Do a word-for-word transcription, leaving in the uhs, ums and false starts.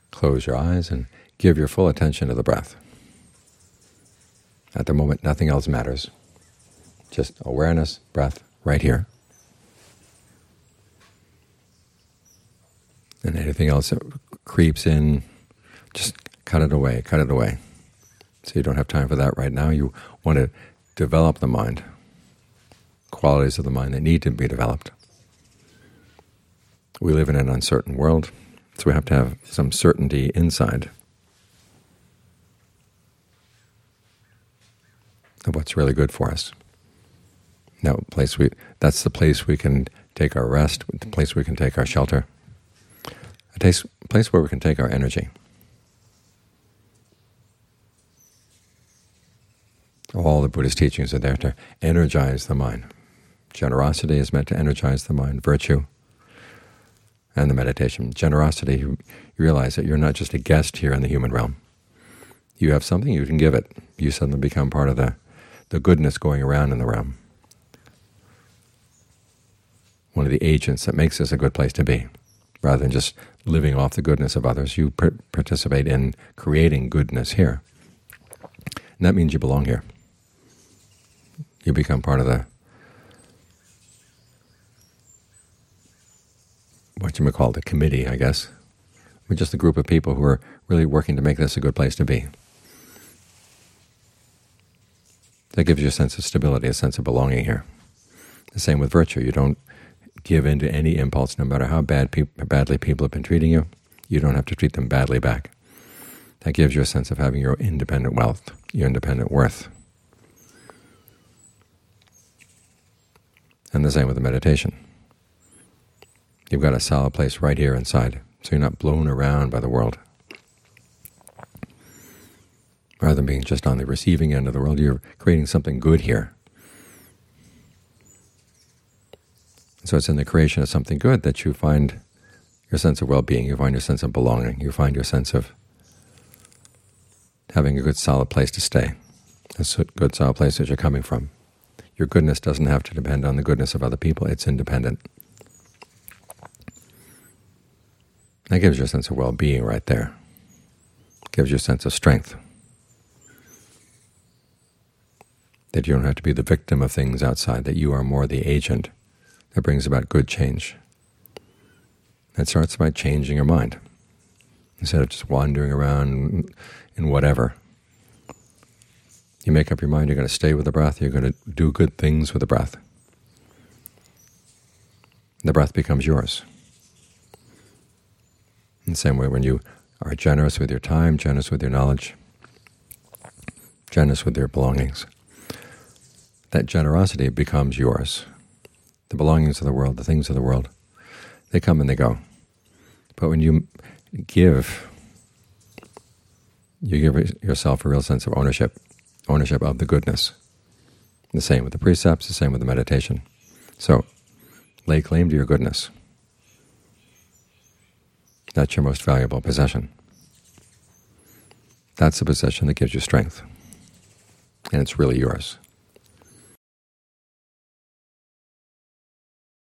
close your eyes and give your full attention to the breath. At the moment, nothing else matters. Just awareness, breath, right here. And anything else that creeps in, just cut it away, cut it away. So you don't have time for that right now. You want to develop the mind, qualities of the mind that need to be developed. We live in an uncertain world, so we have to have some certainty inside of what's really good for us. That place we, that's the place we can take our rest, the place we can take our shelter, a taste, place where we can take our energy. All the Buddhist teachings are there to energize the mind. Generosity is meant to energize the mind, virtue, and the meditation. Generosity, you realize that you're not just a guest here in the human realm. You have something, you can give it. You suddenly become part of the, the goodness going around in the realm. One of the agents that makes this a good place to be. Rather than just living off the goodness of others, you pr- participate in creating goodness here. And that means you belong here. You become part of the, what you might call the committee, I guess. We're just a group of people who are really working to make this a good place to be. That gives you a sense of stability, a sense of belonging here. The same with virtue. You don't give in to any impulse, no matter how bad pe- badly people have been treating you. You don't have to treat them badly back. That gives you a sense of having your independent wealth, your independent worth. And the same with the meditation. You've got a solid place right here inside, so you're not blown around by the world. Rather than being just on the receiving end of the world, you're creating something good here. So it's in the creation of something good that you find your sense of well-being, you find your sense of belonging, you find your sense of having a good solid place to stay, a good solid place that you're coming from. Your goodness doesn't have to depend on the goodness of other people, it's independent. That gives you a sense of well-being right there. It gives you a sense of strength. That you don't have to be the victim of things outside, that you are more the agent that brings about good change. That starts by changing your mind. Instead of just wandering around in whatever. You make up your mind, you're going to stay with the breath, you're going to do good things with the breath. The breath becomes yours. In the same way, when you are generous with your time, generous with your knowledge, generous with your belongings, that generosity becomes yours. The belongings of the world, the things of the world, they come and they go. But when you give, you give yourself a real sense of ownership, ownership of the goodness. The same with the precepts, the same with the meditation. So, lay claim to your goodness. That's your most valuable possession. That's the possession that gives you strength, and it's really yours.